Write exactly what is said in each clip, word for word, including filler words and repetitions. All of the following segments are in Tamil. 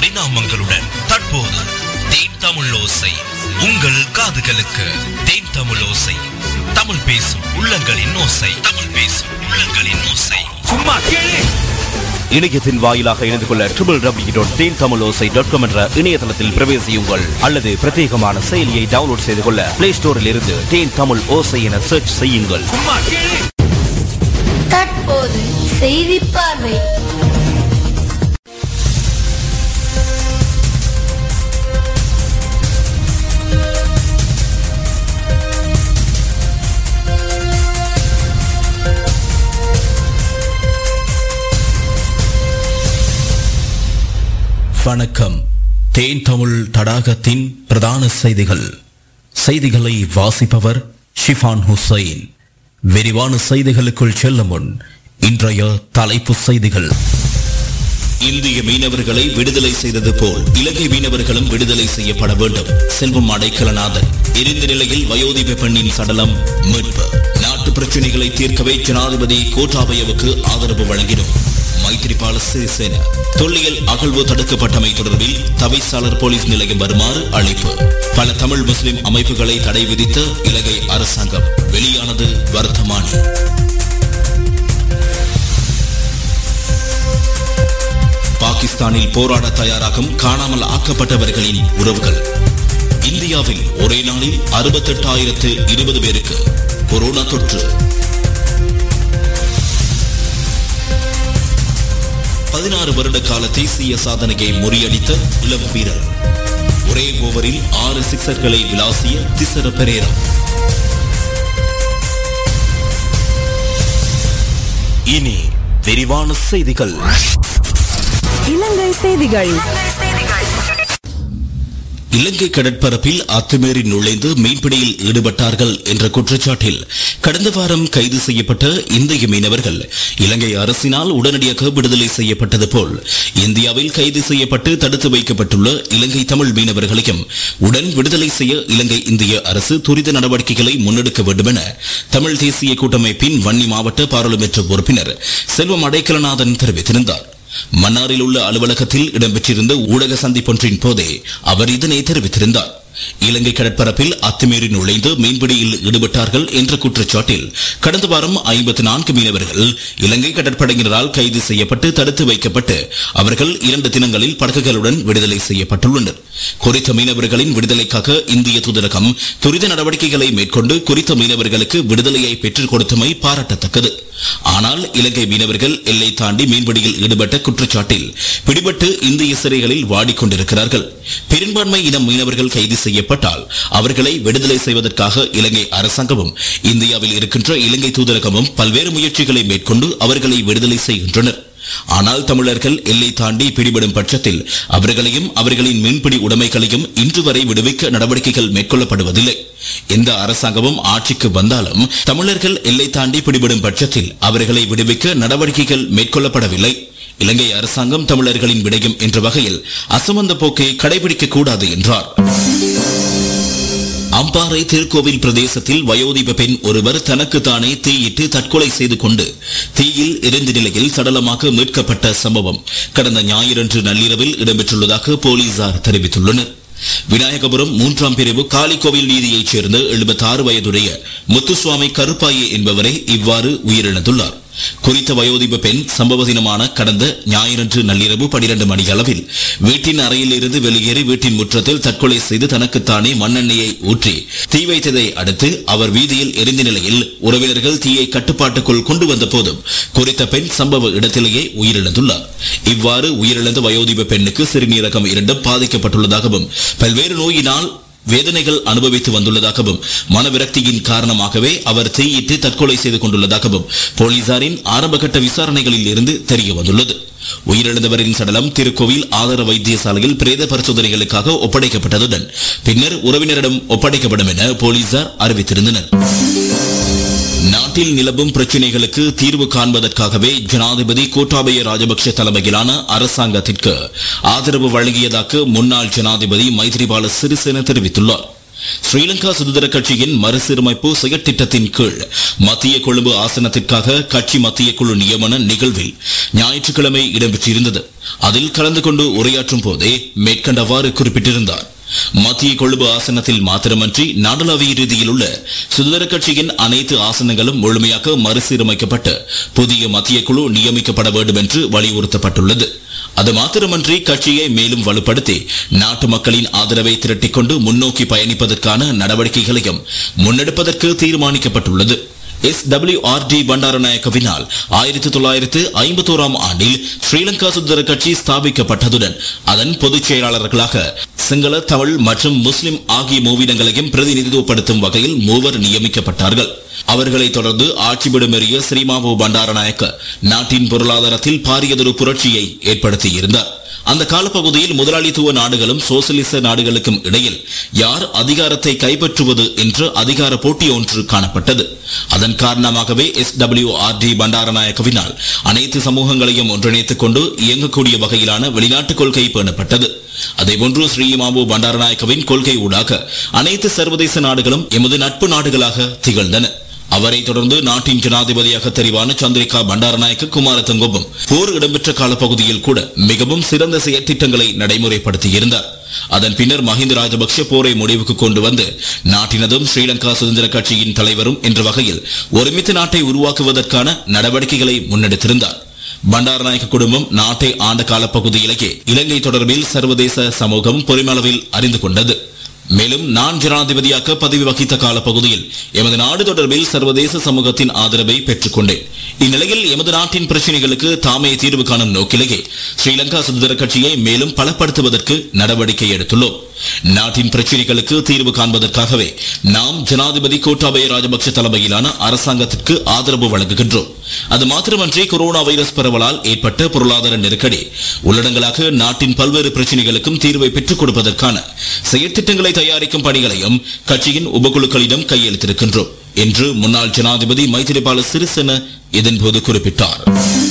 பரிணாமங்களுடன் தற்போது தேன் தமிழ் ஓசை உங்கள் காதுகளுக்கு. தேன் தமிழ் ஓசை, தமிழ் பேசும் உள்ளங்களின் ஓசை. தமிழ் பேசும் உள்ளங்களின் ஓசை. சும்மா கேளு. இணையத்தின் வாயிலாக இணைந்து கொள்ள triple W dot Then Tamil Osai dot com என்ற இணையதளத்தில் பிரவேசியுங்கள். அல்லது பிரத்யேகமான செயலியை டவுன்லோட் செய்து கொள்ள பிளே ஸ்டோரில் இருந்து தேன் தமிழ் ஓசை என சர்ச் செய்யுங்கள். தற்போது செய்தி பார்வை. வணக்கம். தேன் தமிழ் தடாகத்தின் பிரதான செய்திகள். செய்திகளை வாசிப்பவர் ஷிஃபான் ஹுசைன். விரிவான செய்திகளுக்குள் செல்ல முன் இன்றைய தலைப்பு செய்திகள். இந்திய மீனவர்களை விடுதலை செய்தது போல் இலங்கை மீனவர்களும் விடுதலை செய்யப்பட வேண்டும். செல்வம் அடைக்கலநாதன். எரிந்த நிலையில் வயோதிப பெண்ணின் சடலம் மீட்பு. நாட்டு பிரச்சனைகளை தீர்க்கவே ஜனாதிபதி கோட்டாபயவுக்கு ஆதரவு வழங்கினோம். மைத்ரிபால சிறிசேன. தொல்லியல் அகழ்வு தடுக்கப்பட்டமை தொடர்பில் தவிசாளர் போலீஸ் நிலையம் வருமாறு அழைப்பு. பல தமிழ் முஸ்லிம் அமைப்புகளை தடை விதித்த இலங்கை அரசாங்கம். வெளியானது வர்த்தமானி. பாகிஸ்தானில் போராட தயாராகும் காணாமல் ஆக்கப்பட்டவர்களின் உறவுகள். இந்தியாவில் ஒரே நாளில் அறுபத்தெட்டாயிரத்து இருபது பேருக்கு கொரோனா தொற்று. பதினாறு வருட கால தேசிய சாதனையை முறியடித்த இளம் வீரர். ஒரே ஓவரில் ஆறு சிக்சர்களை விளாசிய திசர பெரேரா. இனி விரிவான செய்திகள். இலங்கை செய்திகள். இலங்கை கடற்பரப்பில் அத்துமீறி நுழைந்து மீன்பிடியில் ஈடுபட்டார்கள் என்ற குற்றச்சாட்டில் கடந்த வாரம் கைது செய்யப்பட்ட இந்திய மீனவர்கள் இலங்கை அரசினால் உடனடியாக விடுதலை செய்யப்பட்டது போல் இந்தியாவில் கைது செய்யப்பட்டு தடுத்து வைக்கப்பட்டுள்ள இலங்கை தமிழ் மீனவர்களையும் உடன் விடுதலை செய்ய இலங்கை இந்திய அரசு துரித நடவடிக்கைகளை முன்னெடுக்க வேண்டும் என தமிழ் தேசிய கூட்டமைப்பின் வன்னி மாவட்ட பாராளுமன்ற உறுப்பினர் செல்வம் அடைக்கலநாதன் தெரிவித்திருந்தார். மன்னாரில் உள்ள அலுவலகத்தில் இடம்பெற்றிருந்த ஊடக சந்திப்பொன்றின் போதே அவர் இதனை தெரிவித்திருந்தார். இலங்கை கடற்பரப்பில் அத்துமீறி நுழைந்து மீன்பிடியில் ஈடுபட்டார்கள் என்ற குற்றச்சாட்டில் கடந்த வாரம் ஐம்பத்தி நான்கு மீனவர்கள் இலங்கை கடற்படையினரால் கைது செய்யப்பட்டு தடுத்து வைக்கப்பட்டு அவர்கள் இரண்டு தினங்களில் படகுகளுடன் விடுதலை செய்யப்பட்டுள்ளனர். குறித்த மீனவர்களின் விடுதலைக்காக இந்திய தூதரகம் துரித நடவடிக்கைகளை மேற்கொண்டு குறித்த மீனவர்களுக்கு விடுதலையை பெற்றுக் கொடுத்தமை பாராட்டத்தக்கது. ஆனால் இலங்கை மீனவர்கள் எல்லை தாண்டி மீன்பிடியில் ஈடுபட்ட குற்றச்சாட்டில் பிடிபட்டு இந்திய சிறைகளில் வாடிக்கொண்டிருக்கிறார்கள். பெரும்பான்மை இன மீனவர்கள் கைது செய்யப்பட்டால் அவர்களை விடுதலை செய்வதற்காக இலங்கை அரசாங்கமும் இந்தியாவில் இருக்கின்ற இலங்கை தூதரகமும் பல்வேறு முயற்சிகளை மேற்கொண்டு அவர்களை விடுதலை செய்கின்றனர். ஆனால் தமிழர்கள் எல்லை தாண்டி பிடிபடும் பட்சத்தில் அவர்களையும் அவர்களின் மீன்பிடி உடைமைகளையும் இன்று வரை விடுவிக்க நடவடிக்கைகள் மேற்கொள்ளப்படுவதில்லை. எந்த அரசாங்கமும் ஆட்சிக்கு வந்தாலும் தமிழர்கள் எல்லை தாண்டி பிடிபடும் பட்சத்தில் அவர்களை விடுவிக்க நடவடிக்கைகள் மேற்கொள்ளப்படவில்லை. இலங்கை அரசாங்கம் தமிழர்களின் விடயம் என்ற வகையில் அசமந்த போக்கை கடைபிடிக்க கூடாது என்றார். அம்பாறை திருக்கோவில் பிரதேசத்தில் வயோதிப பெண் ஒருவர் தனக்கு தானே தீயிட்டு தற்கொலை செய்து கொண்டு தீயில் எரிந்த நிலையில் சடலமாக மீட்கப்பட்ட சம்பவம் கடந்த ஞாயிறன்று நள்ளிரவில் இடம்பெற்றுள்ளதாக போலீசார் தெரிவித்துள்ளனர். விநாயகபுரம் மூன்றாம் பிரிவு காளிக்கோவில் நீதியைச் சேர்ந்த எழுபத்தி ஆறு வயதுடைய முத்துசுவாமி கருப்பாயே என்பவரை இவ்வாறு உயிரிழந்துள்ளார். குறித்த வயோதிப பெண் சம்பவ தினமான கடந்த ஞாயிறன்று நள்ளிரவு பனிரெண்டு மணி அளவில் வீட்டின் அறையில் இருந்து வெளியேறி வீட்டின் முற்றத்தில் தற்கொலை செய்து தனக்குத்தானே மண்ணெண்ணெயை ஊற்றி தீ வைத்ததை அடுத்து அவர் வீதியில் எரிந்த நிலையில் உறவினர்கள் தீயை கட்டுப்பாட்டுக்குள் கொண்டு வந்த போதும் குறித்த பெண் சம்பவ இடத்திலேயே உயிரிழந்துள்ளார். இவ்வாறு உயிரிழந்த வயோதிப பெண்ணுக்கு சிறுநீரகம் இரண்டும் பாதிக்கப்பட்டுள்ளதாகவும் பல்வேறு நோயினால் வேதனைகள் அனுபவித்து வந்துள்ளதாகவும் மனவிரக்தியின் காரணமாகவே அவர் தீயிட்டு தற்கொலை செய்து கொண்டுள்ளதாகவும் போலீசாரின் ஆரம்பகட்ட விசாரணைகளில் இருந்து தெரிய வந்துள்ளது. உயிரிழந்தவரின் சடலம் திருக்கோவில் ஆதார வைத்தியசாலையில் பிரேத பரிசோதனைகளுக்காக ஒப்படைக்கப்பட்டதுடன் பின்னர் உறவினரிடம் ஒப்படைக்கப்படும் என போலீசார் அறிவித்திருந்தனர். நாட்டில் நிலவும் பிரச்சினைகளுக்கு தீர்வு காண்பதற்காகவே ஜனாதிபதி கோட்டாபய ராஜபக்ஷ தலைமையிலான அரசாங்கத்திற்கு ஆதரவு வழங்கியதாக முன்னாள் ஜனாதிபதி மைத்ரிபால சிறிசேன தெரிவித்துள்ளார். ஸ்ரீலங்கா சுதந்திர கட்சியின் மறுசீரமைப்பு செயற்திட்டத்தின் கீழ் மத்திய கொழும்பு ஆசனத்திற்காக கட்சி மத்திய குழு நியமன நிகழ்வில் ஞாயிற்றுக்கிழமை இடம்பெற்றிருந்தது. அதில் கலந்து கொண்டு உரையாற்றும் போதே மேற்கண்டவாறு குறிப்பிட்டிருந்தார். மத்திய கொழும்பு ஆசனத்தில் மாத்திரமன்றி நாடளாவிய ரீதியில் உள்ள சுதந்திர கட்சியின் அனைத்து ஆசனங்களும் முழுமையாக மறுசீரமைக்கப்பட்டு புதிய மத்திய குழு நியமிக்கப்பட வேண்டும் என்று வலியுறுத்தப்பட்டுள்ளது. அது மாத்திரமன்றி கட்சியை மேலும் வலுப்படுத்தி நாட்டு மக்களின் ஆதரவை திரட்டிக் கொண்டு முன்னோக்கி பயணிப்பதற்கான நடவடிக்கைகளையும் முன்னெடுப்பதற்கு தீர்மானிக்கப்பட்டுள்ளது. எஸ் டபிள்யூ ஆர் டி பண்டாரநாயக்கவினால் ஆயிரத்தி தொள்ளாயிரத்து ஐம்பத்தோராம் ஆண்டில் ஸ்ரீலங்கா சுதந்திர கட்சி ஸ்தாபிக்கப்பட்டதுடன் அதன் பொதுச் செயலாளர்களாக சிங்கள, தமிழ் மற்றும் முஸ்லிம் ஆகிய மூவினங்களையும் பிரதிநிதித்துவப்படுத்தும் வகையில் மூவர் நியமிக்கப்பட்டார்கள். அவர்களை தொடர்ந்து ஆட்சிபிடமேறிய ஸ்ரீமாவோ பண்டாரநாயக்க நாட்டின் பொருளாதாரத்தில் பாரியதொரு புரட்சியை ஏற்படுத்தியிருந்தார். அந்த காலப்பகுதியில் முதலாளித்துவ நாடுகளும் சோசியலிச நாடுகளுக்கும் இடையில் யார் அதிகாரத்தை கைப்பற்றுவது என்ற அதிகார போட்டி ஒன்று காணப்பட்டது. அதன் காரணமாகவே எஸ் டபிள்யூ ஆர் டி பண்டாரநாயக்கவினால் அனைத்து சமூகங்களையும் ஒன்றிணைத்துக் கொண்டு இயங்கக்கூடிய வகையிலான வெளிநாட்டு கொள்கை பேணப்பட்டது. அதேபோன்று ஸ்ரீமாவோ பண்டாரநாயக்கவின் கொள்கை ஊடாக அனைத்து சர்வதேச நாடுகளும் எமது நட்பு நாடுகளாக திகழ்ந்தன. அவரை தொடர்ந்து நாட்டின் ஜனாதிபதியாக தெரிவான சந்திரிகா பண்டாரநாயக்க குமாரதுங்கவும் போர் இடம்பெற்ற காலப்பகுதியில் கூட மிகவும் சிறந்த செயற்திட்டங்களை நடைமுறைப்படுத்தியிருந்தார். அதன் பின்னர் மஹிந்த ராஜபக்ஷ போரை முடிவுக்கு கொண்டு வந்து நாட்டினதும் ஸ்ரீலங்கா சுதந்திர கட்சியின் தலைவரும் என்ற வகையில் ஒருமித்த நாட்டை உருவாக்குவதற்கான நடவடிக்கைகளை முன்னெடுத்திருந்தார். பண்டாரநாயக்க குடும்பம் நாட்டை ஆண்ட காலப்பகுதியிலேயே இலங்கை தொடர்பில் சர்வதேச சமூகம் பெருமளவில் அறிந்து கொண்டது. மேலும் நான் ஜனாதிபதியாக பதவி வகித்த கால பகுதியில் எமது நாடு தொடர்பில் சர்வதேச சமூகத்தின் ஆதரவை பெற்றுக் கொண்டேன். இந்நிலையில் எமது நாட்டின் பிரச்சனைகளுக்கு தாமே தீர்வு காணும் நோக்கிலேயே ஸ்ரீலங்கா சுதந்திர கட்சியை மேலும் பலப்படுத்துவதற்கு நடவடிக்கை எடுத்துள்ளோம். நாட்டின் பிரச்சனைகளுக்கு தீர்வு காண்பதற்காகவே நாம் ஜனாதிபதி கோட்டாபய ராஜபக்ஷ தலைமையிலான அரசாங்கத்திற்கு ஆதரவு வழங்குகின்றோம். அது மாத்திரமன்றி கொரோனா வைரஸ் பரவலால் ஏற்பட்ட பொருளாதார நெருக்கடி உள்ளடங்களாக நாட்டின் பல்வேறு பிரச்சனைகளுக்கும் தீர்வை பெற்றுக் கொடுப்பதற்கான செயற்திட்டங்களை தயாரிக்கும் பணிகளையும் கட்சியின் உபகுழுக்களிடம் கையெழுத்திருக்கின்றோம் என்று முன்னாள் ஜனாதிபதி மைத்திரிபால சிறிசேன இதன்போது குறிப்பிட்டார்.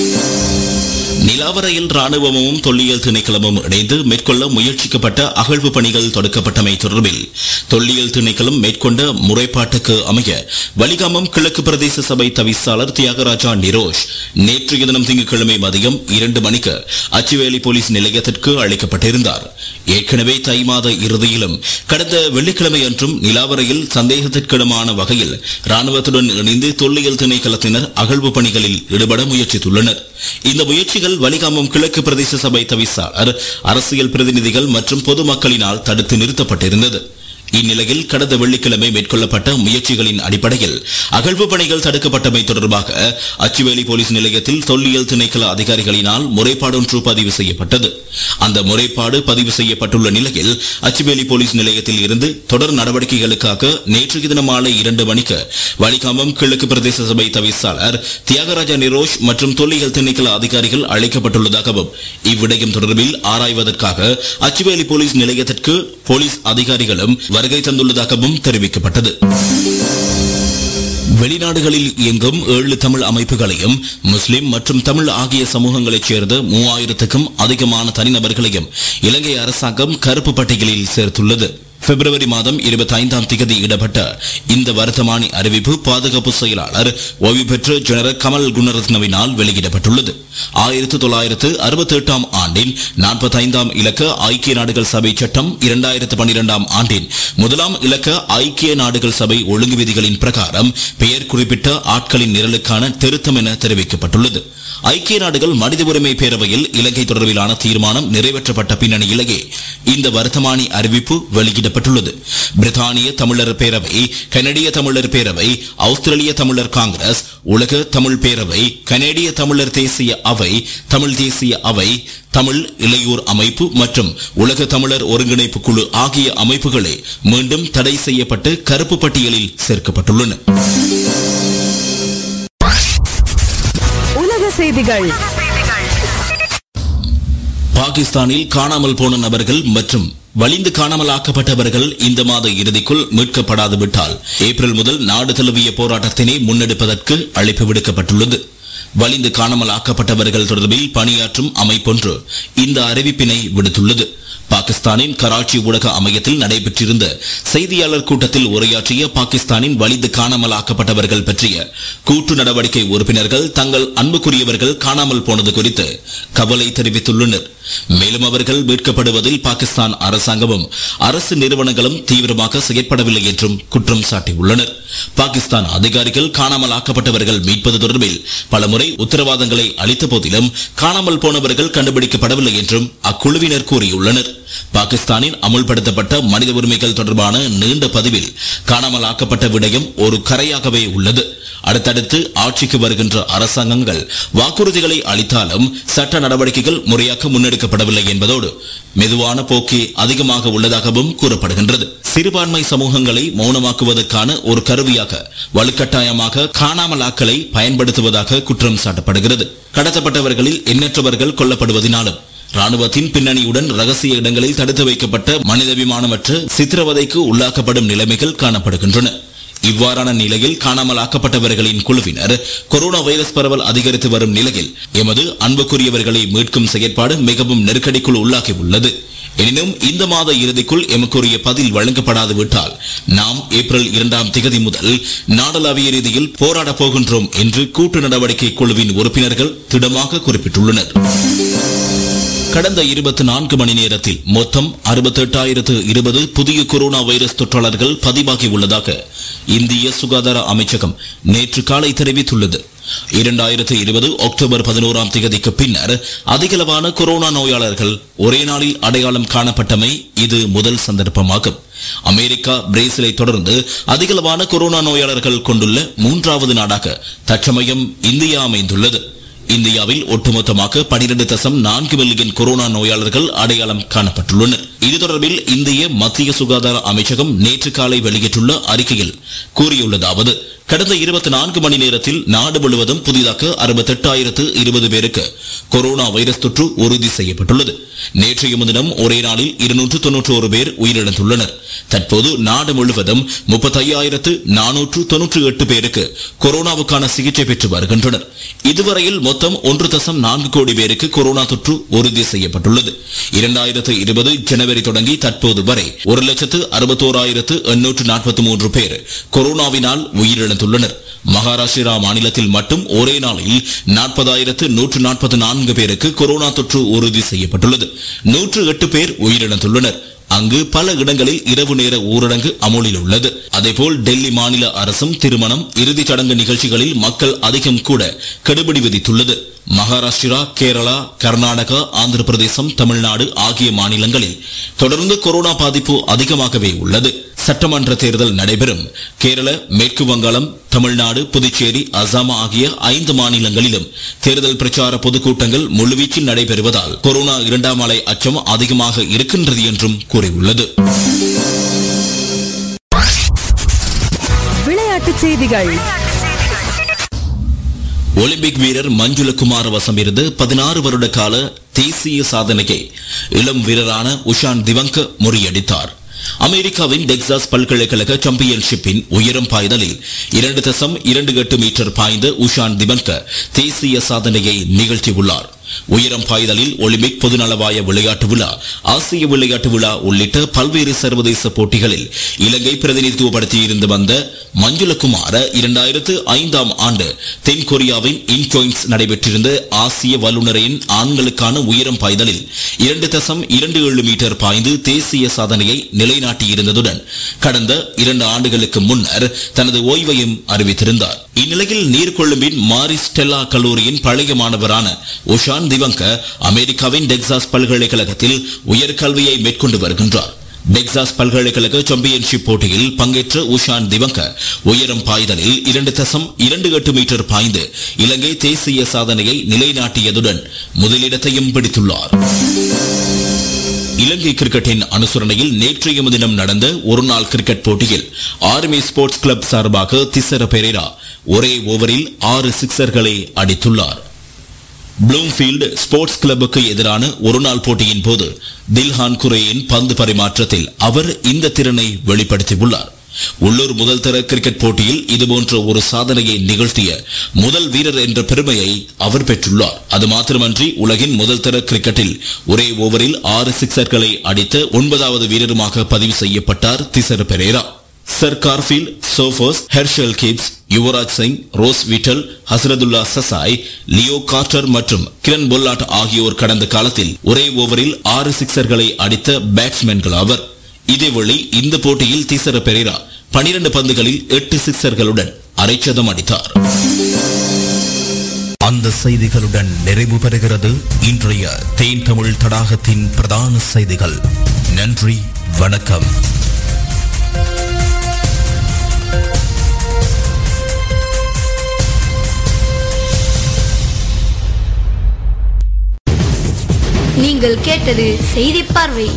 நிலாவரையில் ராணுவமும் தொல்லியல் திணைக்களமும் இணைந்து மேற்கொள்ள முயற்சிக்கப்பட்ட அகழ்வு பணிகள் தொடக்கப்பட்டமை தொடர்பில் தொல்லியல் திணைக்களம் மேற்கொண்ட முறைப்பாட்டுக்கு அமைய வலிகாமம் கிழக்கு பிரதேச சபை தவிசாளர் தியாகராஜா நிரோஷ் நேற்றைய தினம் திங்கட்கிழமை மதியம் இரண்டு மணிக்கு அச்சுவேலி போலீஸ் நிலையத்திற்கு அழைக்கப்பட்டிருந்தார். ஏற்கனவே தை மாத இறுதியிலும் கடந்த வெள்ளிக்கிழமை அன்றும் நிலாவரையில் சந்தேகத்திற்கிடமான வகையில் ராணுவத்துடன் இணைந்து தொல்லியல் திணைக்களத்தினர் அகழ்வு பணிகளில் ஈடுபட முயற்சித்துள்ளனர். இந்த முயற்சிகள் வலிகாமம் கிழக்கு பிரதேச சபை தவிசாளர், அரசியல் பிரதிநிதிகள் மற்றும் பொதுமக்களினால் தடுத்து நிறுத்தப்பட்டிருந்தது. இந்நிலையில் கடந்த வெள்ளிக்கிழமை மேற்கொள்ளப்பட்ட முயற்சிகளின் அடிப்படையில் அகழ்வு பணிகள் தடுக்கப்பட்டமை தொடர்பாக அச்சுவேலி போலீஸ் நிலையத்தில் தொல்லியல் திணைக்கள அதிகாரிகளினால் முறைப்பாடு ஒன்று பதிவு செய்யப்பட்டது. அந்த முறைப்பாடு பதிவு செய்யப்பட்டுள்ள நிலையில் அச்சுவேலி போலீஸ் நிலையத்தில் இருந்து தொடர் நடவடிக்கைகளுக்காக நேற்றைய தினம் மாலை இரண்டு மணிக்கு வலிகாமம் கிழக்கு பிரதேச சபை தவிசாளர் தியாகராஜா நிரோஷ் மற்றும் தொல்லியல் திணைக்கள அதிகாரிகள் அழைக்கப்பட்டுள்ளதாகவும் இவ்விடயம் தொடர்பில் ஆராய்வதற்காக அச்சுவேலி போலீஸ் நிலையத்திற்கு போலீஸ் அதிகாரிகளும் வருகை தந்துள்ளதாகவும் தெரிவிக்கப்பட்டது. வெளிநாடுகளில் இயங்கும் ஏழு தமிழ் அமைப்புகளையும் முஸ்லிம் மற்றும் தமிழ் ஆகிய சமூகங்களைச் சேர்ந்த மூவாயிரத்துக்கும் அதிகமான தனிநபர்களையும் இலங்கை அரசாங்கம் கருப்பு பட்டியலில் சேர்த்துள்ளது. பிப்ரவரி மாதம் இருபத்தி ஐந்தாம் தேதி இடப்பட்ட இந்த வர்த்தமானி அறிவிப்பு பாதுகாப்பு செயலாளர் ஓய்வு பெற்ற ஜெனரல் கமல் குணரத்னவினால் வெளியிடப்பட்டுள்ளது. ஆயிரத்தி தொள்ளாயிரத்து அறுபத்தி எட்டாம் ஆண்டின் நாற்பத்தி ஐந்தாம் இலக்க ஐக்கிய நாடுகள் சபை சட்டம், இரண்டாயிரத்து பன்னிரெண்டாம் ஆண்டின் முதலாம் இலக்க ஐக்கிய நாடுகள் சபை ஒழுங்கு விதிகளின் பிரகாரம் பெயர் குறிப்பிட்ட ஆட்களின் நிரலுக்கான திருத்தம் என தெரிவிக்கப்பட்டுள்ளது. ஐக்கிய நாடுகள் மனித உரிமை பேரவையில் இலங்கை தொடர்பிலான தீர்மானம் நிறைவேற்றப்பட்ட பின்னணியிலேயே இந்த வர்த்தமானி அறிவிப்பு வெளியிடப்பட்டுள்ளது. பிரித்தானிய தமிழர் பேரவை, கனடிய தமிழர் பேரவை, ஆஸ்திரேலிய தமிழர் காங்கிரஸ், உலக தமிழ் பேரவை, கனடிய தமிழர் தேசிய அவை, தமிழ் தேசிய அவை, தமிழ் இளையோர் அமைப்பு மற்றும் உலக தமிழர் ஒருங்கிணைப்பு குழு ஆகிய அமைப்புகளே மீண்டும் தடை செய்யப்பட்டு கருப்பு பட்டியலில் சேர்க்கப்பட்டுள்ளன. செய்திகள். பாகிஸ்தானில் காணாமல் போன நபர்கள் மற்றும் வலிந்து காணாமல் ஆக்கப்பட்டவர்கள் இந்த மாத இறுதிக்குள் மீட்கப்படாது விட்டால் ஏப்ரல் முதல் நாடு தழுவிய போராட்டத்தினை முன்னெடுப்பதற்கு அழைப்பு விடுக்கப்பட்டுள்ளது. வலிந்து காணாமல் ஆக்கப்பட்டவர்கள் தொடர்பில் பணியாற்றும் அமைப்பொன்று இந்த அறிவிப்பினை விடுத்துள்ளது. பாகிஸ்தானின் கராச்சி ஊடக அமையத்தில் நடைபெற்றிருந்த செய்தியாளர் கூட்டத்தில் உரையாற்றிய பாகிஸ்தானின் வலிந்து காணாமலாக்கப்பட்டவர்கள் பற்றிய கூட்டு நடவடிக்கை உறுப்பினர்கள் தங்கள் அன்புக்குரியவர்கள் காணாமல் போனது குறித்து கவலை தெரிவித்துள்ளனர். மேலும் அவர்கள் மீட்கப்படுவதில் பாகிஸ்தான் அரசாங்கமும் அரசு நிறுவனங்களும் தீவிரமாக செயற்படவில்லை என்றும் குற்றம் சாட்டியுள்ளனர். பாகிஸ்தான் அதிகாரிகள் காணாமலாக்கப்பட்டவர்கள் மீட்பது தொடர்பில் பலமுறை உத்தரவாதங்களை அளித்த போதிலும் காணாமல் போனவர்கள் கண்டுபிடிக்கப்படவில்லை என்றும் அக்குழுவினர் கூறியுள்ளனர். பாகிஸ்தானின் அமுல்படுத்தப்பட்ட மனித உரிமைகள் தொடர்பான நீண்ட பதிவில் காணாமலாக்கப்பட்ட விடயம் ஒரு கரையாகவே உள்ளது. அடுத்தடுத்து ஆட்சிக்கு வருகின்ற அரசாங்கங்கள் வாக்குறுதிகளை அளித்தாலும் சட்ட நடவடிக்கைகள் முறையாக முன்னெடுக்கப்படவில்லை என்பதோடு மெதுவான போக்கே அதிகமாக உள்ளதாகவும் கூறப்படுகின்றது. சிறுபான்மை சமூகங்களை மௌனமாக்குவதற்கான ஒரு கருவியாக வலுக்கட்டாயமாக காணாமலாக்கலை பயன்படுத்துவதாக குற்றம் சாட்டப்படுகிறது. கடத்தப்பட்டவர்களில் எண்ணற்றவர்கள் கொல்லப்படுவதினாலும் ராணுவத்தின் பின்னணியுடன் ரகசிய இடங்களில் தடுத்து வைக்கப்பட்ட மனிதாபிமானமற்ற சித்திரவதைக்கு உள்ளாக்கப்படும் நிலைமைகள் காணப்படுகின்றன. இவ்வாறான நிலையில் காணாமலாக்கப்பட்டவர்களின் குழுவினர் கொரோனா வைரஸ் பரவல் அதிகரித்து வரும் நிலையில் எமது அன்புக்குரியவர்களை மீட்கும் செயற்பாடு மிகவும் நெருக்கடிக்குள் உள்ளாகி உள்ளது. எனினும் இந்த மாத இறுதிக்குள் எமக்குரிய பதில் வழங்கப்படாது விட்டால் நாம் ஏப்ரல் இரண்டாம் திகதி முதல் நாடளாவிய ரீதியில் போராடப் போகின்றோம் என்று கூட்டு நடவடிக்கை குழுவின் உறுப்பினர்கள் திடமாக குறிப்பிட்டுள்ளனர். கடந்த இருபத்தி நான்கு மணி நேரத்தில் மொத்தம் அறுபத்தி எட்டாயிரத்து இருபது புதிய கொரோனா வைரஸ் தொற்றாளர்கள் பதிவாகி உள்ளதாக இந்திய சுகாதார அமைச்சகம் நேற்று காலை தெரிவித்துள்ளது. இரண்டாயிரத்து இருபது அக்டோபர் பதினோராம் தேதிக்கு பின்னர் அதிகளவான கொரோனா நோயாளர்கள் ஒரே நாளில் அடையாளம் காணப்பட்டமை இது முதல் சந்தர்ப்பமாகும். அமெரிக்கா, பிரேசிலை தொடர்ந்து அதிகளவான கொரோனா நோயாளர்கள் கொண்டுள்ள மூன்றாவது நாடாக தற்சமயம் இந்தியா அமைந்துள்ளது. இந்தியாவில் ஒட்டுமொத்தமாக பனிரெண்டு தசம் நான்கு மில்லியன் கொரோனா நோயாளர்கள் அடையாளம் காணப்பட்டுள்ளனர். இது தொடர்பில் இந்திய மத்திய சுகாதார அமைச்சகம் நேற்று காலை வெளியிட்டுள்ள அறிக்கையில் கூறியுள்ளதாவது: கடந்த இருபத்தி நான்கு மணி நேரத்தில் நாடு முழுவதும் புதிதாக அறுபத்தி எட்டாயிரத்து இருபது பேருக்கு கொரோனா வைரஸ் தொற்று உறுதி செய்யப்பட்டுள்ளது. நேற்றைய முன்தினம் ஒரே நாளில் இருநூற்று தொன்னூற்றி ஒரு பேர் உயிரிழந்துள்ளனர். தற்போது நாடு முழுவதும் முப்பத்தி ஐயாயிரத்து நானூற்று தொன்னூற்றி எட்டு பேருக்கு கொரோனாவுக்கான சிகிச்சை பெற்று வருகின்றனர். இதுவரையில் மொத்தம் ஒன்று தசம் நான்கு கோடி பேருக்கு கொரோனா தொற்று உறுதி செய்யப்பட்டுள்ளது. இரண்டாயிரத்து இருபது ஜனவரி தொடங்கி தற்போது வரை ஒரு லட்சத்து அறுபத்தோராயிரத்து எண்ணூற்று நாற்பத்தி மூன்று பேர் கொரோனாவினால் உயிரிழந்துள்ளனர். மகாராஷ்டிரா மாநிலத்தில் மட்டும் ஒரே நாளில் நாற்பதாயிரத்து நூற்று நாற்பத்தி நான்கு பேருக்கு கொரோனா தொற்று உறுதி செய்யப்பட்டுள்ளது. நூற்று எட்டு பேர் உயிரிழந்துள்ளனர். அங்கு பல இடங்களில் இரவு நேர ஊரடங்கு அமலில் உள்ளது. அதேபோல் டெல்லி மாநில அரசும் திருமணம், இறுதிச் சடங்கு நிகழ்ச்சிகளில் மக்கள் அதிகம் கூட கெடுபிடி விதித்துள்ளது. மகாராஷ்டிரா, கேரளா, கர்நாடகா, ஆந்திர பிரதேசம், தமிழ்நாடு ஆகிய மாநிலங்களில் தொடர்ந்து கொரோனா பாதிப்பு அதிகமாகவே உள்ளது. சட்டமன்ற தேர்தல் நடைபெறும் கேரள, மேற்கு வங்காளம், தமிழ்நாடு, புதுச்சேரி, அசாம் ஆகிய ஐந்து மாநிலங்களிலும் தேர்தல் பிரச்சார பொதுக்கூட்டங்கள் முழுவீச்சில் நடைபெறுவதால் கொரோனா இரண்டாம் அலை அச்சம் அதிகமாக இருக்கின்றது என்றும் கூறியுள்ளது. விளையாட்டுச் செய்திகள். ஒலிம்பிக் வீரர் மஞ்சுள குமார் வசம் இருந்து பதினாறு வருட கால தேசிய சாதனையை இளம் வீரரான உஷான் திவங்க முறியடித்தார். அமெரிக்காவின் டெக்சாஸ் பல்கலைக்கழக சாம்பியன்ஷிப்பின் உயரம் பாய்தலில் இரண்டு தசம் இரண்டு எட்டு மீட்டர் பாய்ந்த உஷான் திவங்க தேசிய சாதனையை நிகழ்த்தியுள்ளார். உயரம் பாய்தலில் ஒலிம்பிக் பொதுநலவாய விளையாட்டு விழா, ஆசிய விளையாட்டு விழா உள்ளிட்ட பல்வேறு சர்வதேச போட்டிகளில் இலங்கை பிரதிநிதித்துவப்படுத்தியிருந்து வந்த மஞ்சுளகுமார் இரண்டாயிரத்து ஐந்தாம் ஆண்டு தென்கொரியாவின் இன்சோயின்ஸ் நடைபெற்றிருந்த ஆசிய வல்லுநரின் ஆண்களுக்கான உயரம் பாய்தலில் இரண்டு தசம் இரண்டு ஏழு மீட்டர் பாய்ந்து தேசிய சாதனையை நிலைநாட்டியிருந்ததுடன் கடந்த இரண்டு ஆண்டுகளுக்கு முன்னர் தனது ஓய்வையும் அறிவித்திருந்தார். இந்நிலையில் நீர்கொழும்பின் மாரிஸ் ஸ்டெல்லா கல்லூரியின் பழைய மாணவரான உஷான் திவங்க அமெரிக்காவின் டெக்சாஸ் பல்கலைக்கழகத்தில் உயர்கல்வியை மேற்கொண்டு வருகின்றார். டெக்சாஸ் பல்கலைக்கழக சாம்பியன்ஷிப் போட்டியில் பங்கேற்ற உஷான் திவங்க உயரம் பாய்தலில் இரண்டு தசம் இரண்டு எட்டு மீட்டர் பாய்ந்து இலங்கை தேசிய சாதனையை நிலைநாட்டியதுடன் முதலிடத்தையும் பிடித்துள்ளார். இலங்கை கிரிக்கெட்டின் அனுசரணையில் நேற்றைய தினம் நடந்த ஒருநாள் கிரிக்கெட் போட்டியில் ஆர்மி ஸ்போர்ட்ஸ் கிளப் சார்பாக திசர பெரேரா ஒரே ஓவரில் ஆறு சிக்சர்களை அடித்துள்ளார். ப்ளூம்ஃபீல்டு ஸ்போர்ட்ஸ் கிளப்புக்கு எதிரான ஒருநாள் போட்டியின் போது தில்ஹான் குரேயின் பந்து பரிமாற்றத்தில் அவர் இந்த திறனை வெளிப்படுத்தியுள்ளார். உள்ளூர் முதல் தர கிரிக்கெட் போட்டியில் இதுபோன்ற ஒரு சாதனையை நிகழ்த்திய முதல் வீரர் என்ற பெருமையை அவர் பெற்றுள்ளார். அது மாத்திரமன்றி உலகின் முதல் தர கிரிக்கெட்டில் ஒரே ஓவரில் ஆறு சிக்சர்களை அடித்த ஒன்பதாவது வீரருமாக பதிவு செய்யப்பட்டார் Thisara Perera. Sir Garfield Sobers, Herschelle Gibbs, Yuvraj Singh, Ross Whiteley, Hazratullah Zazai, Leo Carter மற்றும் கிரண் பொல்லாட் ஆகியோர் கடந்த காலத்தில் ஒரே ஓவரில் ஆறு சிக்சர்களை அடித்த பேட்ஸ்மேன்கள் ஆவர். இதேவேளை இந்த போட்டியில் திசர பெரேரா பனிரெண்டு பந்துகளில் எட்டு சிக்சர்களுடன் அரைச்சதம் அடித்தார். அந்த செய்திகளுடன் நிறைவு பெறுகிறது இன்றைய தேன் தமிழ் தடாகத்தின் பிரதான செய்திகள். நன்றி, வணக்கம். நீங்கள் கேட்டது செய்தி பார்வை.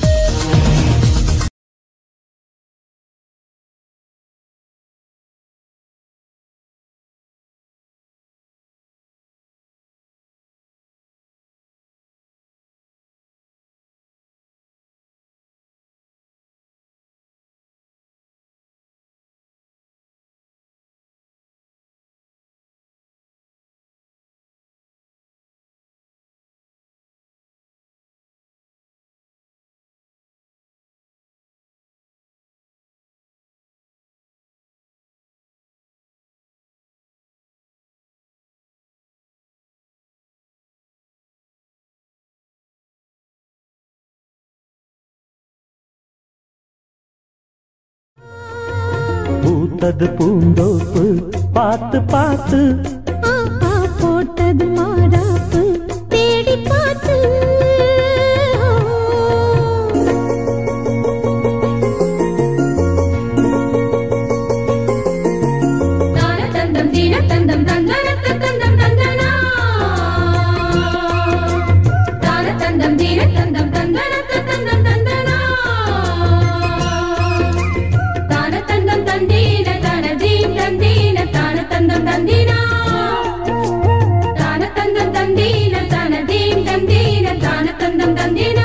பூத்தது பூந்தோப்பு பார்த்து பார்த்து, போட்டது மாறாப்பு தேடி பார்த்து, தந்தம் தீன தந்தம் தந்தன தந்தம் தந்தனா, தான தந்தம் தீன தந்தம் தந்தன தந்தம் தந்தனா, தான தந்தம் தந்தீன தான தீம் தந்தீன தான தந்தம் தந்தீனா, தான தந்தம் தந்தீன தான தீம் தந்தீன தான தந்தம் தந்தீனா.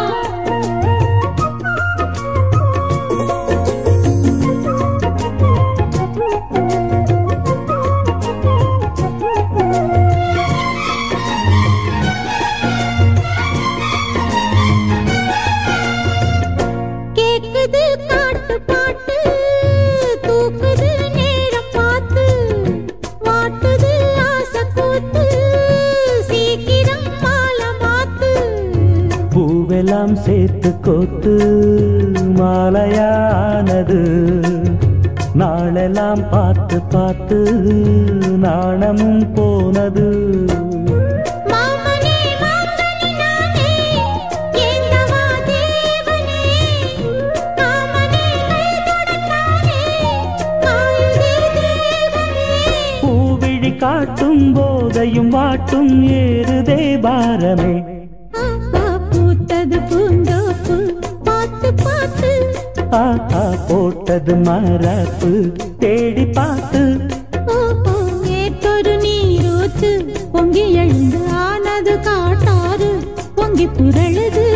கேக்குது காட்டு பாட்டு, தூக்குது நேரம் பார்த்து, வாட்டுது ஆசை கூத்து, சீக்கிரம் மாலை மாத்து. பூவெல்லாம் சேர்த்து கோத்து மாலையானது, நாளெல்லாம் பார்த்து பார்த்து நாணமும் போனது. மாமனே மாங்கனி நானே, ஏங்கவா தேவனே, மாமனே கைதொடத்தானே, காயுதே தேவனே. பூவிழி காட்டும் போதையும் வாட்டும் ஏறுதே பாரமே. பூத்தது பூந்தோப்பு பார்த்து பார்த்து, ஆஹா போட்டது மரப்பு தேடி பார்த்து. ஏற்றொரு நீரூத்து பொங்கி எழுந்து ஆனது காட்டாறு பொங்கி புரழுது.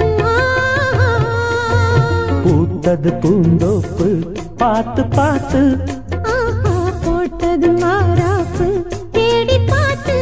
பூத்தது பூந்தோப்பு பார்த்து பார்த்து, ஆஹா போட்டது மரப்பு தேடி பார்த்து.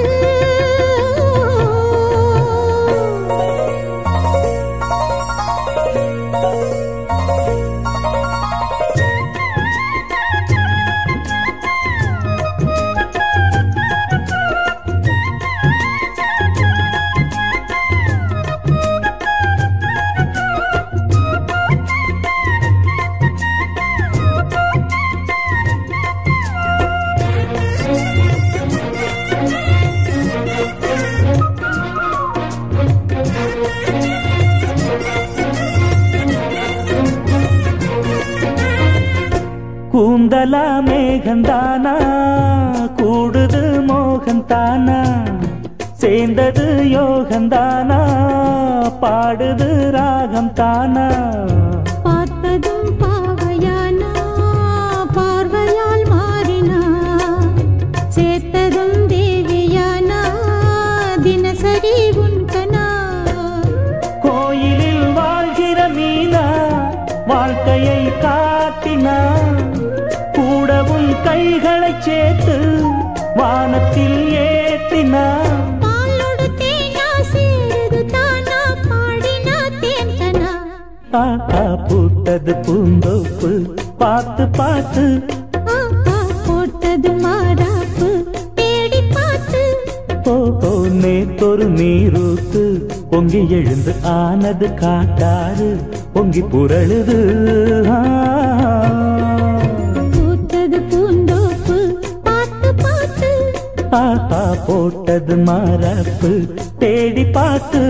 கூந்தலா மேகந்தானா, கூடுது மோகந்தானா, சேர்ந்தது யோகந்தானா, பாடுது ராகம் தானா. பார்த்ததும் பாவையானா, பார்வையால் மாறினா, சேர்த்ததும் தேவியானா, தினசரி உன்கனா. கோயிலில் வாழ்கிற மீனா, வாழ்க்கையை காட்டினான் கூடவும் கைகளை சேர்த்து வானத்தில் ஏற்றினான் பாலோடு தேனா சேருது தானா பாடினா தேன்தனா ஆஹா பூத்தது பூந்தோப்பு பார்த்து பார்த்து ஆஹா போட்டது மாறாப்பு தேடி பார்த்து ஓஹோ நேத்தொரு நீரூத்து பொங்கி எழுந்து ஆனது காட்டாறு பொங்கி புரளுது பூத்தது பூந்தோப்பு பார்த்து பார்த்து ஆஹா போட்டது மாறாப்பு தேடி பார்த்து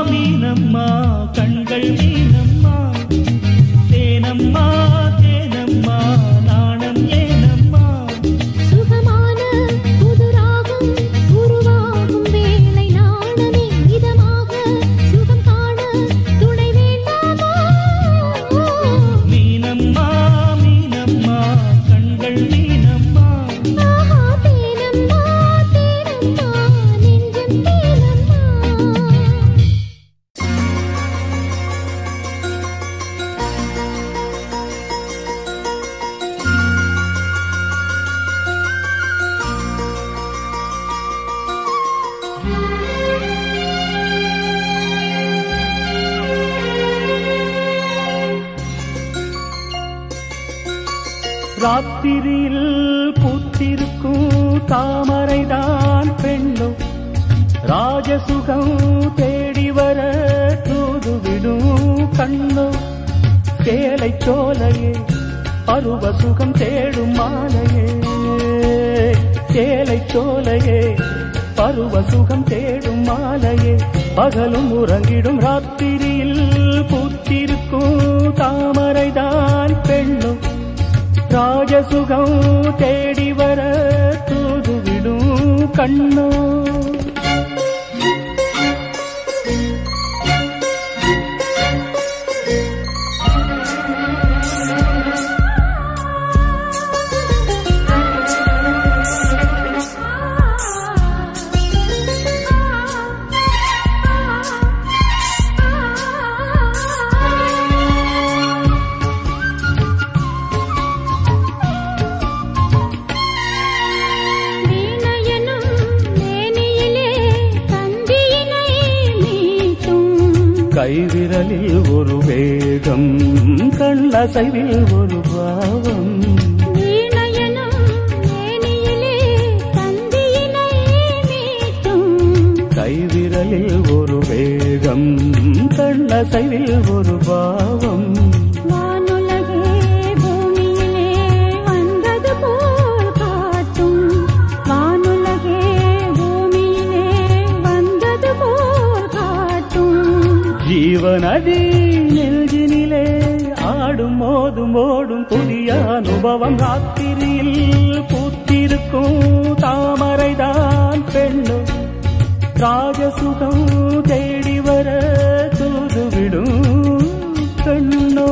மீனம்மா கண்கள் மீனம்மா தேனம்மா தேனம்மா ராத்திரியில் பூத்திருக்கும் தாமரைதான் பெண்ணும் ராஜசுகம் தேடி வர தூதுவிடும் கண்ணும் சேலை சோலையே பருவ சுகம் தேடும் மாலையே சேலை சோலையே பருவ சுகம் தேடும் மாலையே பகலும் உறங்கிடும் ராத்திரியில் பூத்திருக்கும் தாமரைதான் பெண்ணும் ராஜசுகம் தேடி வர தூதுவிடும் கண்ணோ கைவிரலில் ஒரு வேகம் கண்ணசைவில் ஒரு பாவம் கைவிரலில் ஒரு வேகம் கண்ணசைவில் ஒரு பாவம் ஜீவநதி நெஞ்சினிலே ஆடும் மோதும் ஓடும் புதிய அனுபவம் ராத்திரியில் பூத்திருக்கும் தாமரைதான் பெண்ணும் ராஜசுகம் தேடி வர தூதுவிடும் கண்ணோ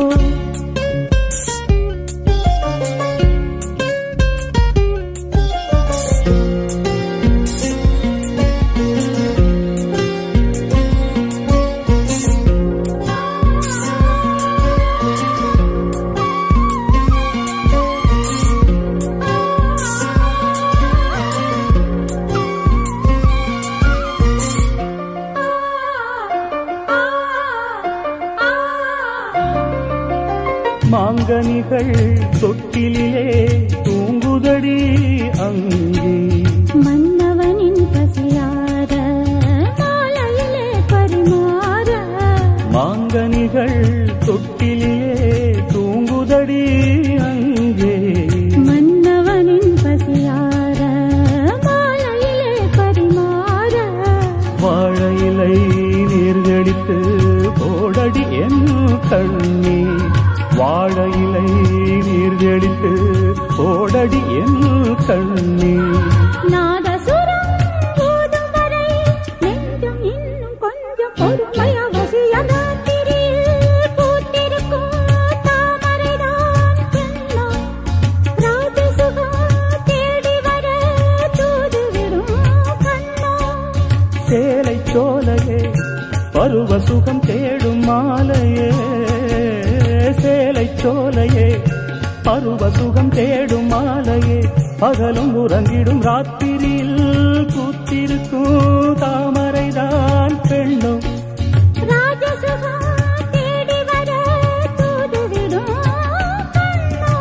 மாங்கனிகள் தொட்டிலே தூங்குதடி அங்கே மன்னவனின் பசியார மாலையிலே பரிமாற மாங்கனிகள் தொட்டிலே தூங்குதடி அங்கே மன்னவனின் பசியார மாலையிலே பரிமாற வாழையிலை நீர்கடித்து போடடி என் கண்ணே வாழையிலை நீர்கடித்து போடடி என் கண்ணே நாதசுரம் போதும் வரை நெஞ்சம் இன்னும் கொஞ்சம் பொறுமைய வசிய ராத்திரியில் பூத்திருக்கும் தாமரைதான் பெண்ணோ ராஜசுகம் தேடி வர தூதுவிடும் கண்ணோ சேலை சோலையே பருவ சுகம் தேடும் மாலையே சேலை சோலையே பருவ சுகம் தேடும் மாலையே பகலும் உறங்கிடும் ராத்திரியில் பூத்திருக்கும் தாமரைதான் பெண்ணும் ராஜசுகம் தேடி வர தூதுவிடும் கண்ணோ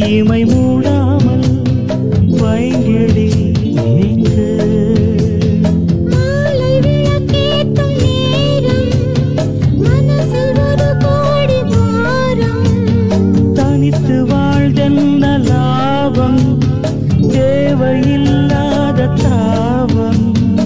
இமை மூடாமல் வைங்கடி எங்கு மாலை விளக்கேற்றும் நேரம் மனசில் ஒரு கோடி பாரம் தனித்து வாழ்தென்ன லாபம் தேவையில்லாத தாபம்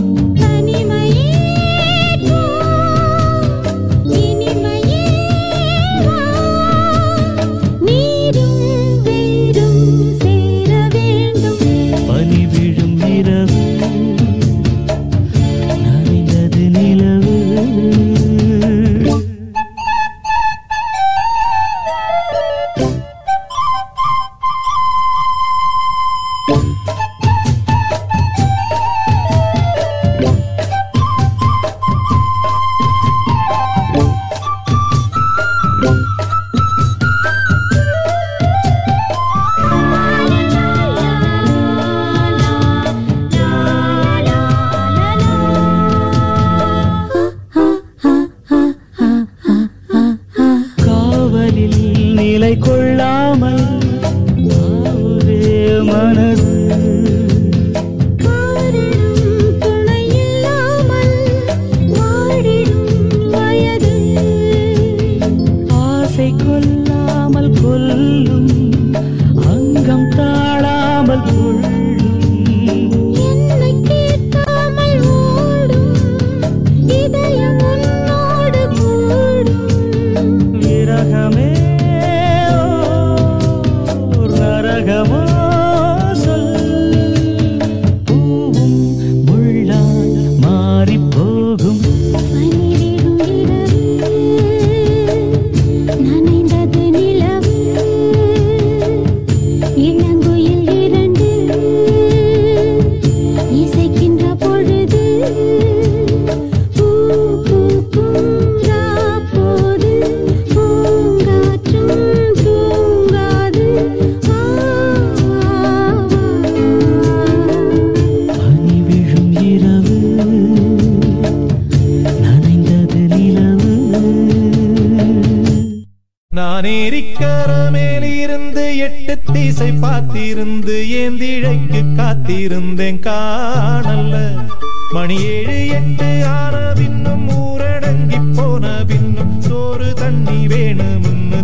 பார்த்திருந்து ஏந்திழைக்கு காத்திருந்தேன் காணல்ல மணி ஏழு எட்டு ஆன பின்னும் ஊரடங்கி போன பின்னும் சோறு தண்ணி வேணும்னு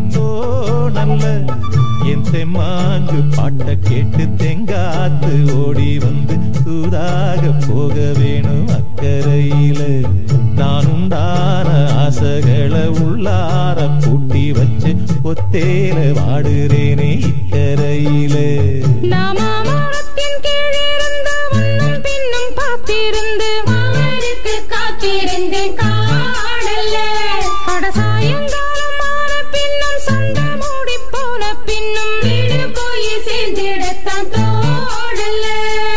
தோணல்ல என் தெம்மாங்கு பாட்ட கேட்டு தெங்காத்து ஓடி வந்து சூதாக போக வேணும் அக்கறையில நான் உண்டான ஆசைகளை உள்ளார பூட்டி வச்சு ஒத்தேல வாடுறேனே இக்கரையில நாமத்தின் கீழிருந்த முன்னும் பின்னும் பார்த்திருந்து அவருக்கு காத்திருந்தேன் காணல்ல அட சாயங்காலம் ஆன பின்னும் சந்த மூடி போன பின்னும் வீடு போய் சேர்ந்திடத்தான் தோழல்ல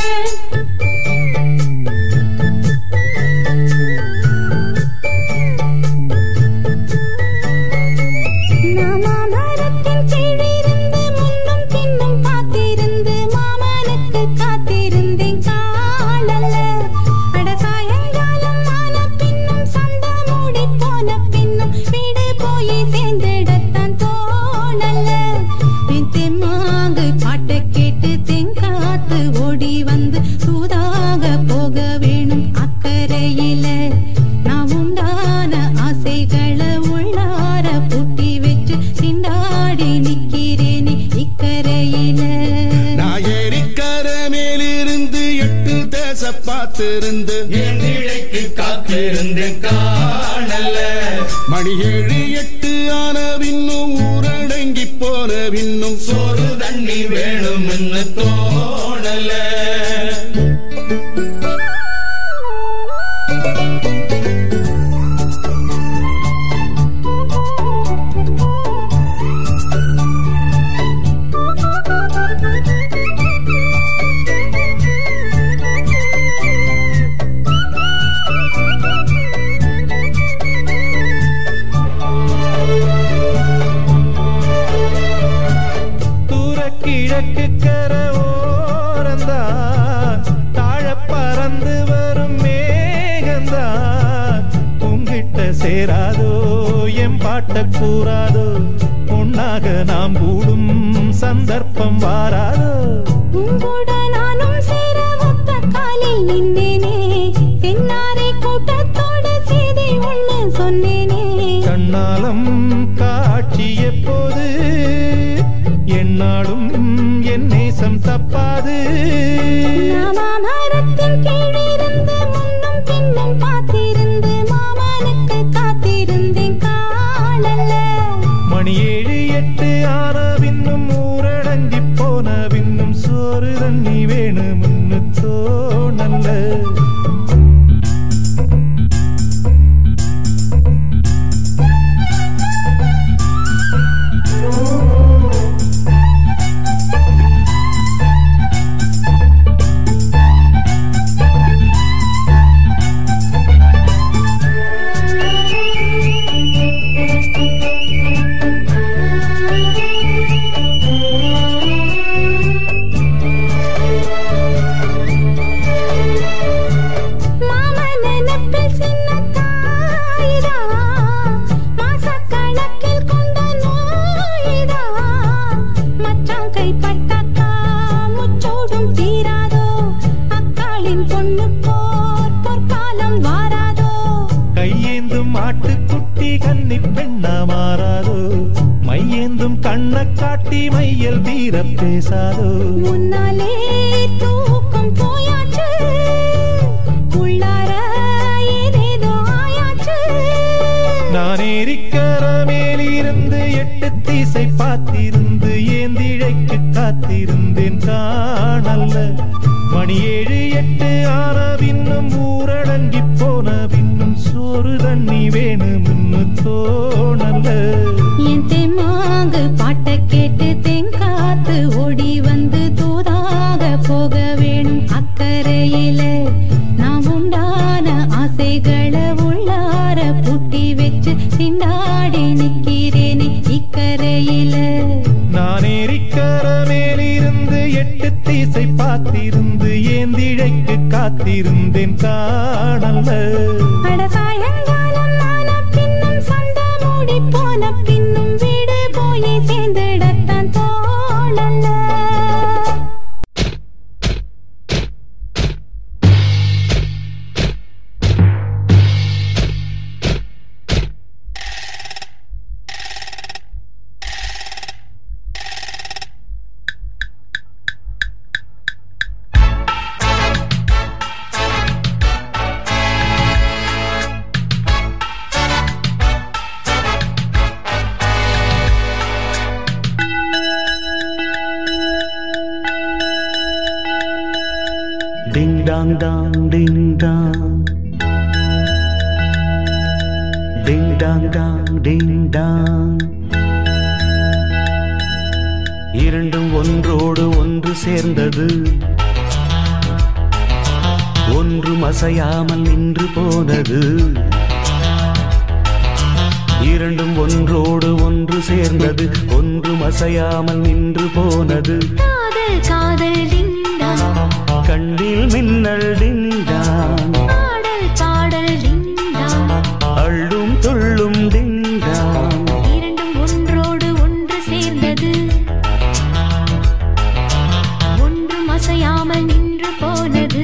காத்திருந்து ஏந்திழைக்கு காத்திருந்தேன் காணல்ல மணி ஏழு எட்டு ஆன பின்னும் ஊரடங்கி போன பின்னும் சோறு தண்ணி வேணும்னு தோணல கிழக்கு கர ஓரந்தான் தாழ பறந்து வரும் மேகந்தான் உங்கிட்ட சேராதோ என் பாட்ட கூறாதோ உன்னாக நாம் கூடும் சந்தர்ப்பம் வாராதோ உங்கூட நானும் சேர ஒத்த காலில் நின்னேனே தென்னாரை கூட்டத்தோடு செய்தி ஒண்ணு சொன்னேனே கண்ணாலம் காட்சி எப்போது என்னாலும் என் நேசம் தப்பாது மரத்தின் கீழிருந்து முன்னும் பின்னும் பார்த்திருந்து மாமனுக்கு காத்திருந்தேன் காணல மணி ஏழு எட்டு ஆன பின்னும் ஊரடங்கி போன பின்னும் சோறு தண்ணி வேணும்னு தோணல்ல காட்டி மையல் தீர பேசாதோ முன்னாலே தூக்கம் போயாச்சு உள்ளார ஏதேதோ ஆயாச்சு நான் ஏரிக்கர மேலிருந்து எட்டு தீசை பார்த்திருந்து ஏந்திழைக்கு காத்திருந்தேன் காணல்ல மணி ஏழு எட்டு ஆன பின்னும் ஊரடங்கி போன பின்னும் சோறு தண்ணி வேணும்னு தோணல்ல என் தெம்மாங்கு பாட்ட கேட்டு தெங்காத்து ஓடி வந்து தூதாக போக வேணும் அக்கறையில நான் உண்டான ஆசைகளை உள்ளார பூட்டி வச்சு திண்டாடி நிக்கிறேனே இக்கரையில நான் ஏரிக்கர மேலிருந்து எட்டு தீசை பார்த்திருந்து ஏந்திழைக்கு காத்திருந்தேன் காணல்ல அடசாயங்காலம் ஆன பின்னும் சந்த மூடி போன பின்னும் வீடு போய் சேர்ந்திடத்தான் தோழல்ல Ding dong dong, ding dong. Ding dong dong, ding dong. இரண்டும் ஒன்றோடு ஒன்று சேர்ந்தது ஒன்றும் அசையாமல் நின்று போனது இரண்டும் ஒன்றோடு ஒன்று சேர்ந்தது ஒன்றும் அசையாமல் நின்று போனது காதல் காதல் டிங்டாங் கண்ணில் மின்னல் டிங்டாங் பாடல் பாடல் டிங்டாங் அள்ளும் துள்ளும் டிங்டாங் இரண்டும் ஒன்றோடு ஒன்று சேர்ந்தது ஒன்றும் அசையாமல் நின்று போனது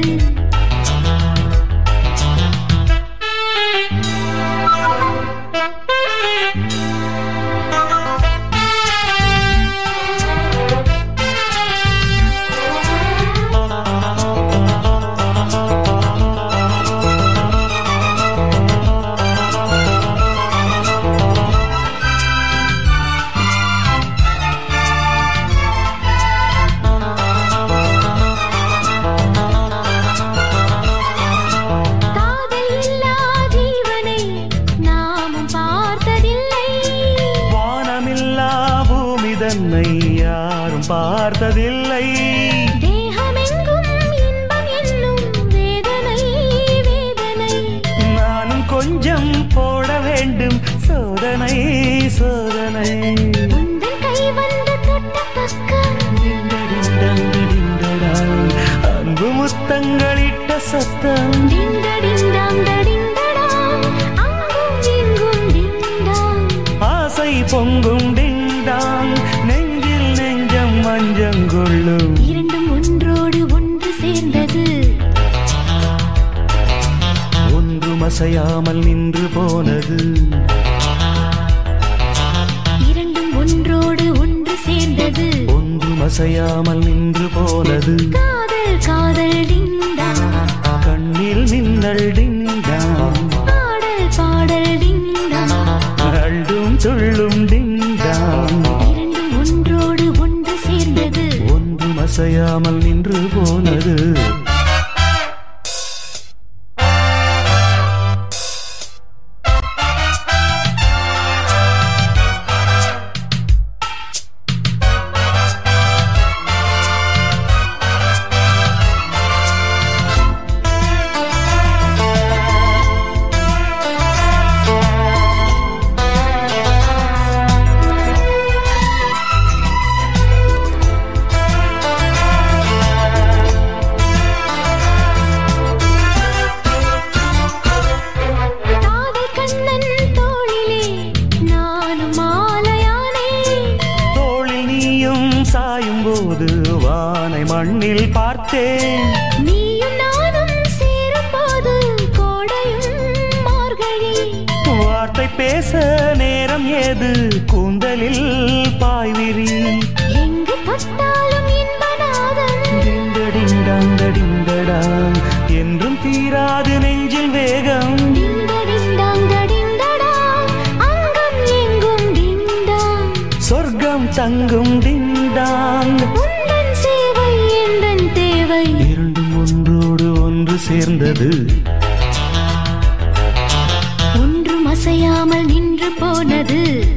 யாரும் பார்த்ததில்லை தேகமெங்கும் இன்பம் என்னும் வேதனை வேதனை நானும் கொஞ்சம் போட வேண்டும் சோதனை சோதனை உந்தன் கை வந்து தொட்ட பக்கம் அன்பு முத்தங்களிட்ட சத்தம் அங்கும் இங்கும் டிங்டாங் ஆசை பொங்கும் டிங்டாங் நெஞ்சில் நெஞ்சம் அசையாமல் நின்று போனது. இரண்டும் ஒன்றோடு ஒன்று சேர்ந்தது. ஒன்றும் அசையாமல் நின்று போனது. காதல் காதல் டிண்டா, கண்ணில் மின்னல் டிண்டா, பாடல் பாடல் டிண்டா, அள்ளும் துள்ளும் டிண்டா. இரண்டும் ஒன்றோடு ஒன்று சேர்ந்தது. ஒன்றும் அசையாமல் நின்று போனது. மண்ணில் பார்த்தேன் நீயும் நானும் சேரும்போது கோடையும் மார்கழி. வார்த்தை பேச நேரம் ஏது கூந்தலில் பாய்விரி. எங்கு தொட்டாலும் இன்பநாதம் டிண்டடிண்டாங்கடிண்டடாங் என்றும் தீராது நெஞ்சில் வேகம். டிண்டடிண்டாங்கடிண்டடாங் அங்கம் எங்கும் டிண்டாங் சொர்க்கம் தங்கும் டிண்டாங். இரண்டும் ஒன்றோடு ஒன்று சேர்ந்தது. ஒன்றும் அசையாமல் நின்று போனது.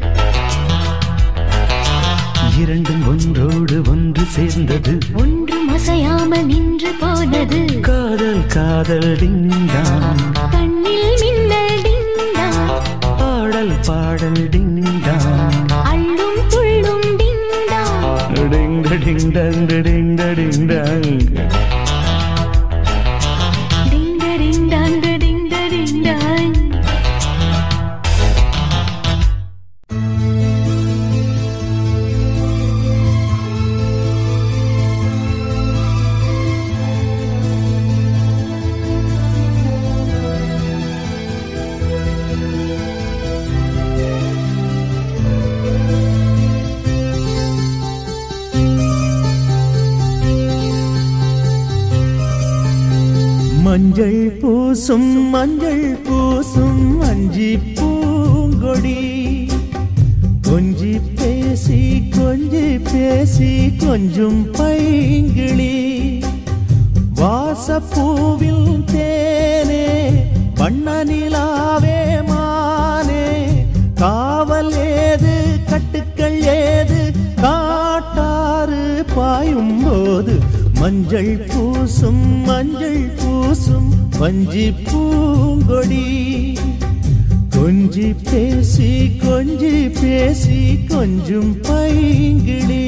இரண்டும் ஒன்றோடு ஒன்று சேர்ந்தது. ஒன்றும் அசையாமல் நின்று போனது. காதல் காதல் டிண்டாங், கண்ணில் மின்னல் டிண்டாங், பாடல் பாடல் டிண்டாங், அள்ளும் துள்ளும் டிண்டாங், டிங்க டிண்டங் டிங்க டிண்டங். மஞ்சள் பூசும் மஞ்சள் பூசும் அஞ்சி பூங்கொடி, கொஞ்சி பேசி கொஞ்சி பேசி கொஞ்சம் பைங்கிளி. வாசப்பூவில் தேனே வண்ண நிலாவே மானே, காவல் ஏது கட்டுக்கள் ஏது காட்டாறு பாயும் போது. மஞ்சள் பூசும் மஞ்சள் பூசும் வஞ்சி பூங்கொடி, கொஞ்சி பேசி கொஞ்சி பேசி கொஞ்சம் பைங்கிளி.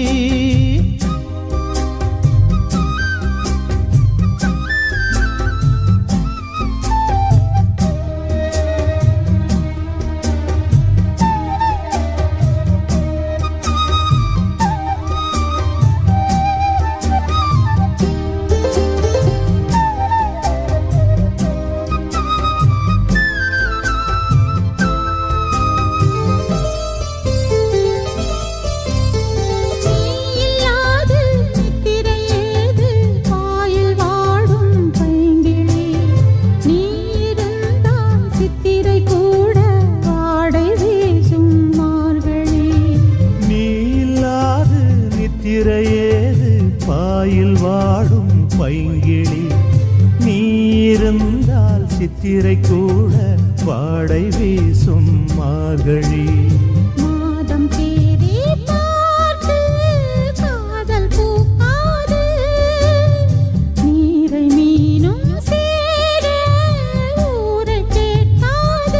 சித்திரை கூட வாடை வீசும் மார்கழி. மாதம் தேடி பார்த்து காதல் பூக்காது, நீரை மீனும் சேர ஊரை கேட்காது.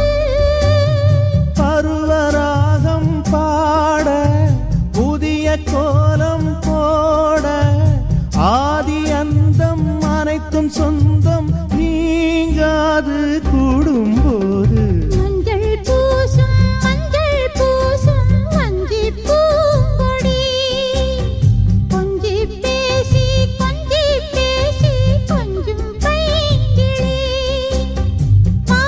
பருவராகம் பாட புதிய கோலம் போட, ஆதி அந்தம் அனைத்தும் சொந்தம் நீங்காது கூடும்போது. மஞ்சள் பூசும் மஞ்சள் பூசும் வஞ்சி பூங்கொடி, கொஞ்சி பேசி கொஞ்சி பேசி கொஞ்சம் பைங்கிளி.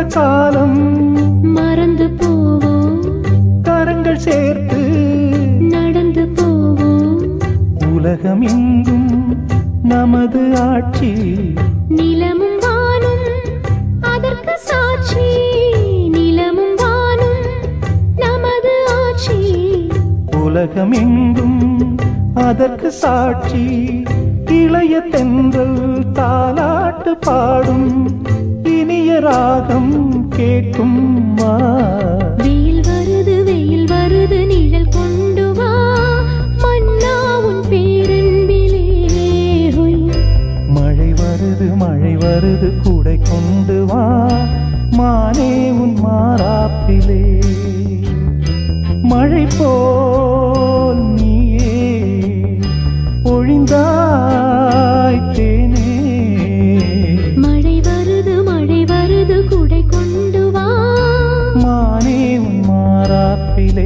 காலம் மறந்து போவோம், கரங்கள் சேர்த்து நடந்து போவோம். உலகம் எங்கும் நமது ஆட்சி, நிலமும் வானும் அதற்கு சாட்சி. நிலமும் வானும் நமது ஆட்சி. உலகம் எங்கும் அதற்கு சாட்சி. இளைய தென்றல் தாலாட்டு பாடும், இனிய ராகம் கேட்கும் வா. வெயில் வருது வெயில் வருது நிழல் கொண்டு வா, மன்னா உன் பேரன்பிலே. ஹொய். மழை வருது மழை வருது கூடை கொண்டு வா, மானே உன் மாறாப்பிலே. மழை போல் நீயே பொழிந்தாய் தேனே. மழை வருது மழை வருது குடை கொண்டு வா, மானே உன் மாறாப்பிலே.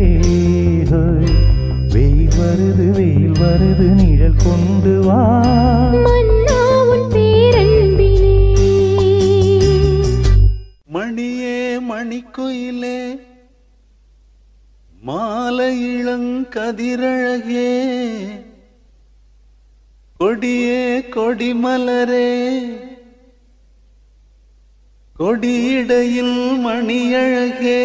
வெயில் வருது வெயில் வருது நிழல் கொண்டு வா, மன்னா உன் பேரன்பிலே. மணியே மணிக்குயிலே மாலை இளங்கதிரழகே, கொடியே கொடிமலரே கொடியிடையில் மணியழகே.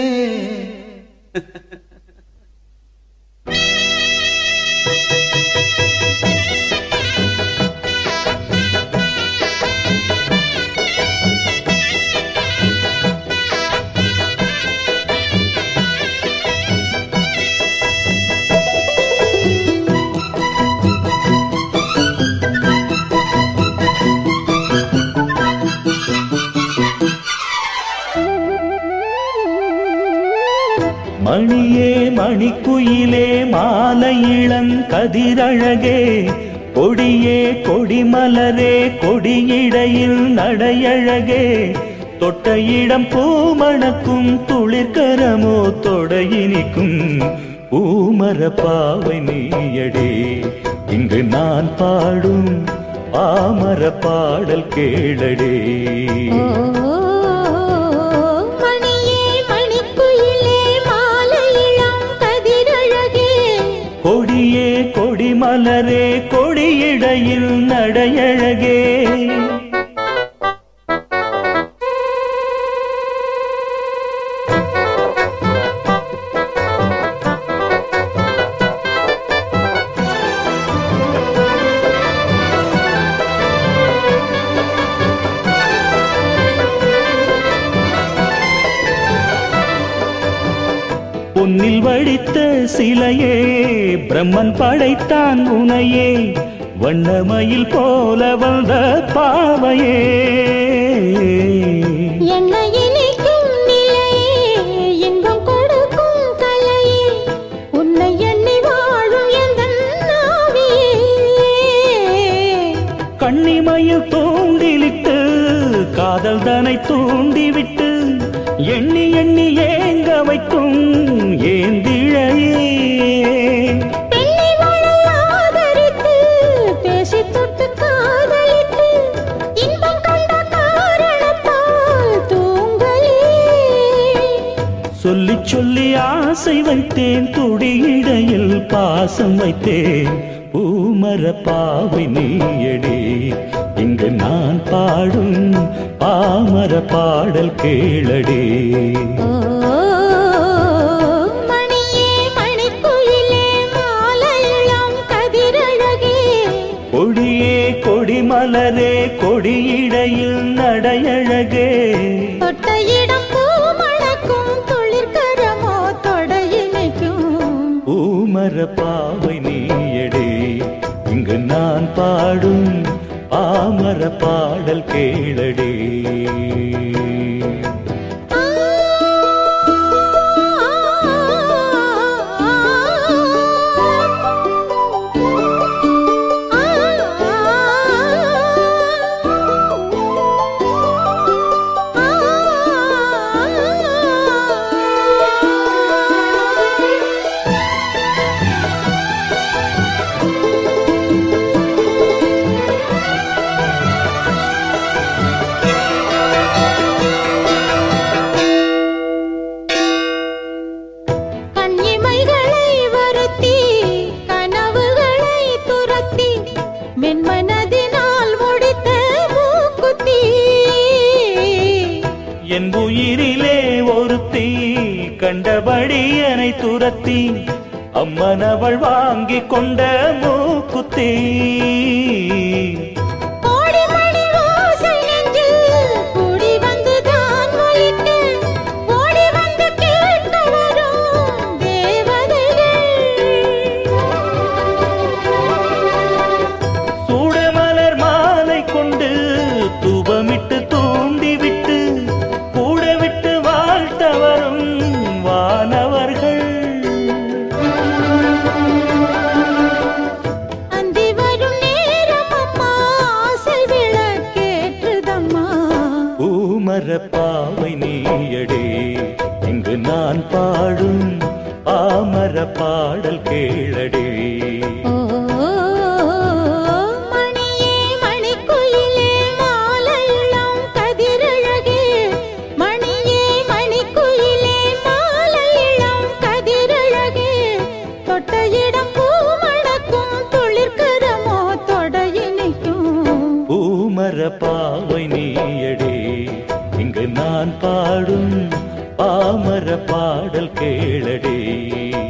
மணியே மணிக்குயிலே மாலை இளங்கதிரழகே, கொடியே கொடிமலரே கொடியிடையில் நடையழகே. தொட்ட இடம் பூமணக்கும் துளிர்கரமோ தொடையினிக்கும், பூமர பாவை நீயடே இங்கு நான் பாடும் பாமர பாடல் கேளடே. கொடியே கொடிமலரே கொடியிடையில் நடையழகே. பொன்னில் வடித்த சிலையே பிரம்மன் படைத்தான் உனையே, வண்ணமயில் போல வந்த பாவையே. என்னை இனிக்கும் நிலையே, இன்பம் கொடுக்கும் கலையே, உன்னை எண்ணி வாழும் எந்தன் நாவியே. கண்ணிமயில் தூண்டிலிட்டு காதல் தனை தூண்டிவிட்டு, எண்ணி எண்ணி ஏங்க வைக்கும் ஏந்திழையே. பெண்ணை மழை ஆதரித்து பேசி தொட்டு காதலிட்டு, இன்பம் கண்ட காரணத்தால் தூங்கலே. சொல்லி சொல்லி ஆசை வைத்தேன், துடியிடையில் பாசம் வைத்தேன். பூமர பாவை நீயடே இங்கு நான் பாடும் பாமர பாடல் கேளடே. மணியே மணிக்குயிலே மாலை இளங்கதிரழகே, கொடியே கொடிமலரே கொடியிடையில் நடையழகே. தொட்ட இடம் பூ மணக்கும் துளிர்கரமோ தொடையினைக்கும், பூமர பாவை நீயடே இங்கு நான் பாடும் பாமர பாடல் கேளடே. என் உயிரிலே ஒருத்தி கண்டபடி என்னை துரத்தி அம்மனவள் வாங்கி கொண்ட மூக்குத்தி பாவை நீயடே இங்கு நான் பாடும் பாமர பாடல் கேளடே. மணியே மணிக்குயிலே மாலையிளம் கதிரழகே, மணியே மணிக்குயிலே மாலையிளம் கதிரழகே, தொட்ட இடம் பூமணக்கும் துளிர்கரமோ தொடையினைக்கும். பூமர பாவை நீயடே இங்கு நான் பாடும் பாமர பாடல் கேளடே.